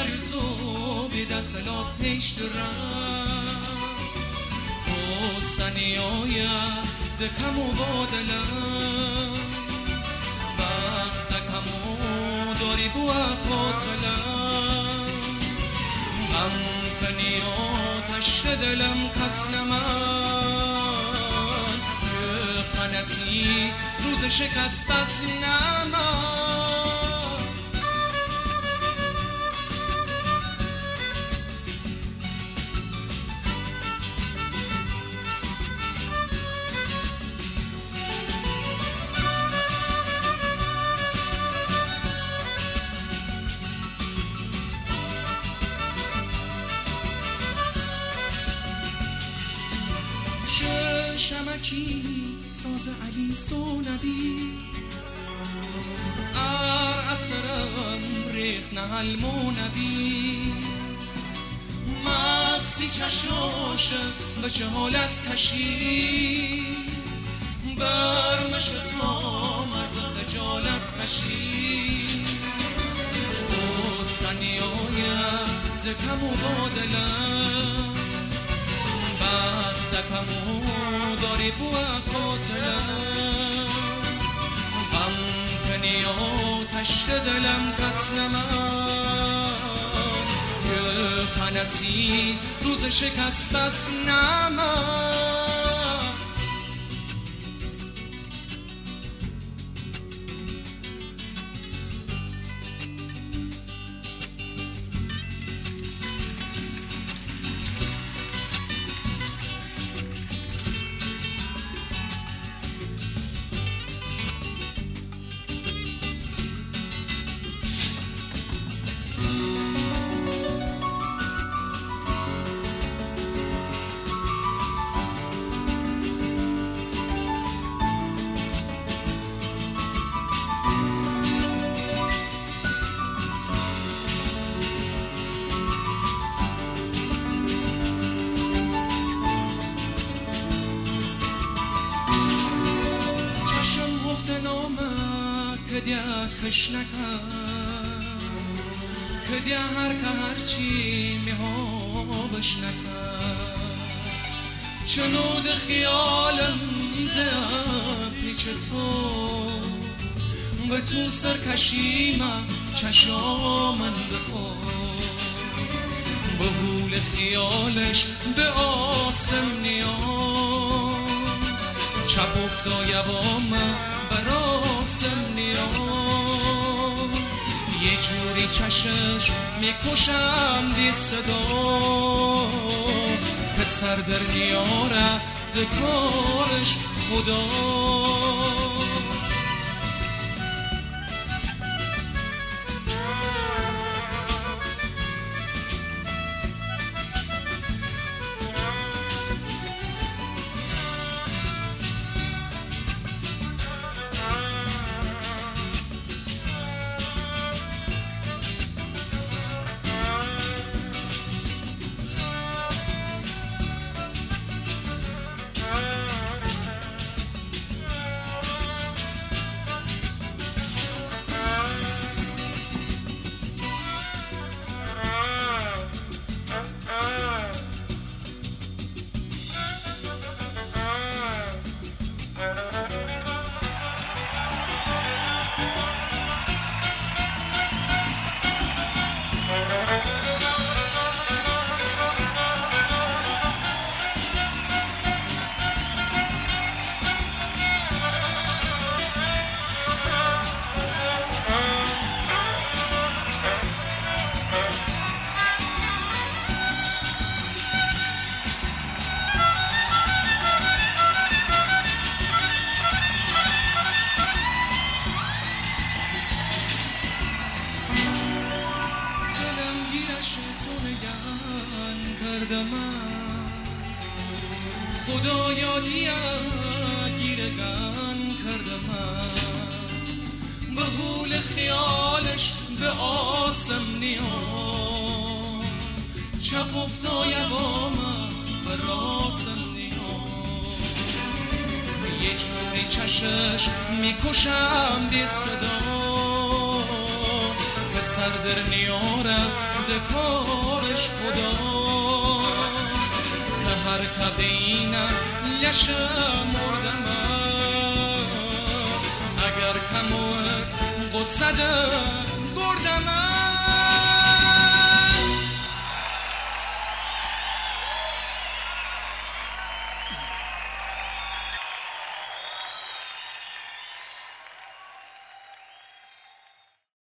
Salat heştirar O saniyaya de kamu bodelam Bakta kamu dori bua kotalam Am kaniyo taşte delem kasnaman Khanasi روز شکست پس نمان شمکی ساز علی سونبی اثرم ریخ نهل مونبی مسی چشاش به جهالت کشی برمش تا مرز خجالت کشی او سنیای دکمو بادلم تکمو داری بوا قاتلم هم کنیا تشت دلم کسلمم یه خنسی روز شکست بس نمم کدیا کش نکن کدیا هر که هرچی میهابش نکن چنود خیالم زد پیچ تو به تو سرکشیمم چشامن بخور به حول خیالش به آسم نیام چپ افتای با من براسم نیام یه جوری چشش میکشم دی صدا پسر در نیاره دکارش خدا خدا یادیم گیرگان کردم به حول خیالش به آسم نیام چپ افتای با من به راسم نیام یه جوری چشش میکشم دی صدا که سر در نیاره دکارش خدا که هر کدینه لشه مردم اگر کمور قصده گردم